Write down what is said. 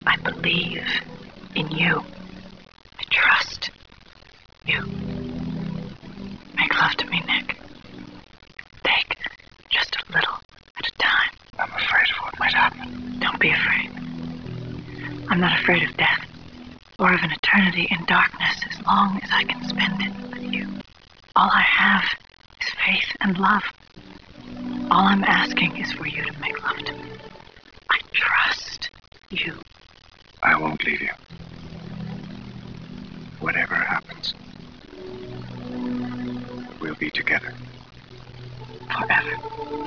I believe in you. I trust you. Make love to me, Nick. Take just a little at a time. I'm afraid of what might happen. Don't be afraid. I'm not afraid of death or of an eternity in darkness as long as I can spend it with you. All I have is faith and love. All I'm asking is for you to make love to me. I trust you. I won't leave you. Whatever happens, we'll be together. Forever.